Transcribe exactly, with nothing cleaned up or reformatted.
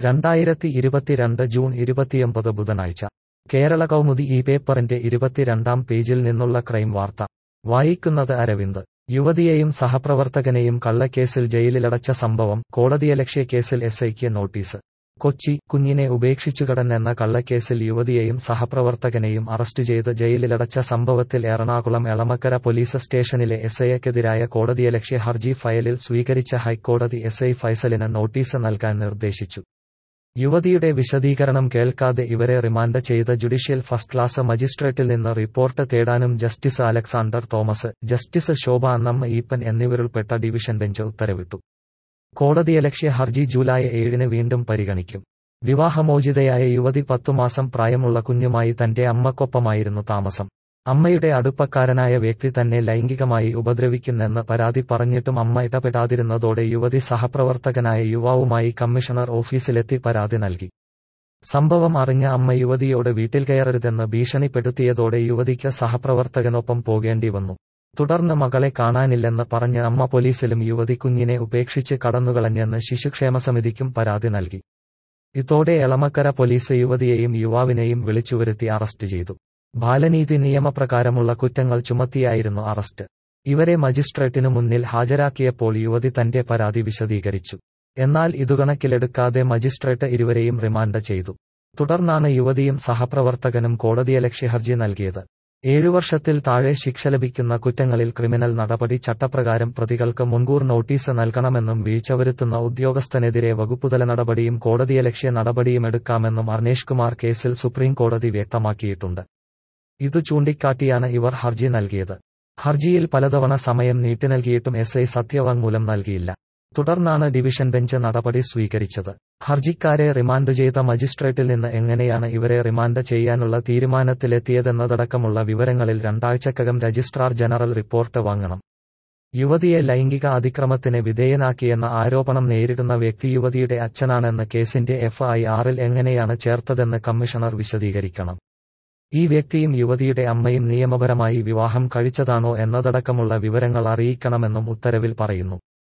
രണ്ടായിരത്തി ഇരുപത്തിരണ്ട് ജൂൺ ഇരുപത്തിയൊമ്പത് ബുധനാഴ്ച കേരള കൗമുദി ഈ പേപ്പറിന്റെ ഇരുപത്തിരണ്ടാം പേജിൽ നിന്നുള്ള ക്രൈം വാർത്ത വായിക്കുന്നത് അരവിന്ദ്. യുവതിയെയും സഹപ്രവർത്തകനെയും കള്ളക്കേസിൽ ജയിലിലടച്ച സംഭവം, കോടതിയലക്ഷ്യ കേസിൽ എസ് ഐക്ക് നോട്ടീസ്. കൊച്ചി, കുഞ്ഞിനെ ഉപേക്ഷിച്ചുകടന്നെന്ന കള്ളക്കേസിൽ യുവതിയെയും സഹപ്രവർത്തകനെയും അറസ്റ്റ് ചെയ്ത് ജയിലിലടച്ച സംഭവത്തിൽ എറണാകുളം എളമക്കര പോലീസ് സ്റ്റേഷനിലെ എസ് ഐക്കെതിരായ കോടതിയലക്ഷ്യ ഹർജി ഫയലിൽ സ്വീകരിച്ച ഹൈക്കോടതി എസ് ഐ ഫൈസലിന് നോട്ടീസ് നൽകാൻ നിർദ്ദേശിച്ചു. യുവതിയുടെ വിശദീകരണം കേൾക്കാതെ ഇവരെ റിമാൻഡ് ചെയ്ത ജുഡീഷ്യൽ ഫസ്റ്റ് ക്ലാസ് മജിസ്ട്രേറ്റിൽ നിന്ന് റിപ്പോർട്ട് തേടാനും justice Alexander Thomas, justice Shobha Annamma Eapen എന്നിവരുൾപ്പെട്ട ഡിവിഷൻ ബെഞ്ച് ഉത്തരവിട്ടു. കോടതിയലക്ഷ്യ ഹർജി ജൂലൈ ഏഴിന് വീണ്ടും പരിഗണിക്കും. വിവാഹമോചിതയായ യുവതി പത്തുമാസം പ്രായമുള്ള കുഞ്ഞുമായി തന്റെ അമ്മക്കൊപ്പമായിരുന്നു താമസം. അമ്മയുടെ അടുപ്പക്കാരനായ വ്യക്തി തന്നെ ലൈംഗികമായി ഉപദ്രവിക്കുന്നെന്ന് പരാതി പറഞ്ഞിട്ടും അമ്മ ഇടപെടാതിരുന്നതോടെ യുവതി സഹപ്രവർത്തകനായ യുവാവുമായി കമ്മീഷണർ ഓഫീസിലെത്തി പരാതി നൽകി. സംഭവം അറിഞ്ഞ അമ്മ യുവതിയോട് വീട്ടിൽ കയറരുതെന്ന് ഭീഷണിപ്പെടുത്തിയതോടെ യുവതിക്ക് സഹപ്രവർത്തകനൊപ്പം പോകേണ്ടി വന്നു. തുടർന്ന് മകളെ കാണാനില്ലെന്ന് പറഞ്ഞ് അമ്മ പോലീസിലും യുവതി കുഞ്ഞിനെ ഉപേക്ഷിച്ച് കടന്നുകളഞ്ഞെന്ന് ശിശുക്ഷേമസമിതിക്കും പരാതി നൽകി. ഇതോടെ എളമക്കര പോലീസ് യുവതിയെയും യുവാവിനെയും വിളിച്ചുവരുത്തി അറസ്റ്റ് ചെയ്തു. ബാലനീതി നിയമപ്രകാരമുള്ള കുറ്റങ്ങൾ ചുമത്തിയായിരുന്നു അറസ്റ്റ്. ഇവരെ മജിസ്ട്രേറ്റിനു മുന്നിൽ ഹാജരാക്കിയപ്പോൾ യുവതി തന്റെ പരാതി വിശദീകരിച്ചു. എന്നാൽ ഇതുകണക്കിലെടുക്കാതെ മജിസ്ട്രേറ്റ് ഇരുവരെയും റിമാൻഡ് ചെയ്തു. തുടർന്നാണ് യുവതിയും സഹപ്രവർത്തകനും കോടതിയലക്ഷ്യ ഹർജി നൽകിയത്. ഏഴു വർഷത്തിൽ താഴെ ശിക്ഷ ലഭിക്കുന്ന കുറ്റങ്ങളിൽ ക്രിമിനൽ നടപടി ചട്ടപ്രകാരം പ്രതികൾക്ക് മുൻകൂർ നോട്ടീസ് നൽകണമെന്നും വീഴ്ച വരുത്തുന്ന ഉദ്യോഗസ്ഥനെതിരെ വകുപ്പുതല നടപടിയും കോടതിയലക്ഷ്യ നടപടിയും എടുക്കാമെന്നും അർണേഷ് കുമാർ കേസിൽ സുപ്രീം കോടതി വ്യക്തമാക്കിയിട്ടുണ്ട്. ഇതു ചൂണ്ടിക്കാട്ടിയാണ് ഇവർ ഹർജി നൽകിയത്. ഹർജിയിൽ പലതവണ സമയം നീട്ടി നൽകിയിട്ടും എസ് ഐ സത്യവാങ്മൂലം നൽകിയില്ല. തുടർന്നാണ് ഡിവിഷൻ ബെഞ്ച് നടപടി സ്വീകരിച്ചത്. ഹർജിക്കാരെ റിമാൻഡ് ചെയ്ത മജിസ്ട്രേറ്റിൽ നിന്ന് എങ്ങനെയാണ് ഇവരെ റിമാൻഡ് ചെയ്യാനുള്ള തീരുമാനത്തിലെത്തിയതെന്നതടക്കമുള്ള വിവരങ്ങളിൽ രണ്ടാഴ്ചക്കകം രജിസ്ട്രാർ ജനറൽ റിപ്പോർട്ട് വാങ്ങണം. യുവതിയെ ലൈംഗിക അതിക്രമത്തിന് വിധേയനാക്കിയെന്ന ആരോപണം നേരിടുന്ന വ്യക്തി യുവതിയുടെ അച്ഛനാണെന്ന് കേസിന്റെ എഫ് ഐ ആറിൽ എങ്ങനെയാണ് ചേർത്തതെന്ന് കമ്മീഷണർ വിശദീകരിക്കണം. ഈ വ്യക്തിയും യുവതിയുടെ അമ്മയും നിയമപരമായി വിവാഹം കഴിച്ചതാണോ എന്നതടക്കമുള്ള വിവരങ്ങൾ അറിയിക്കണമെന്നും ഉത്തരവിൽ പറയുന്നു.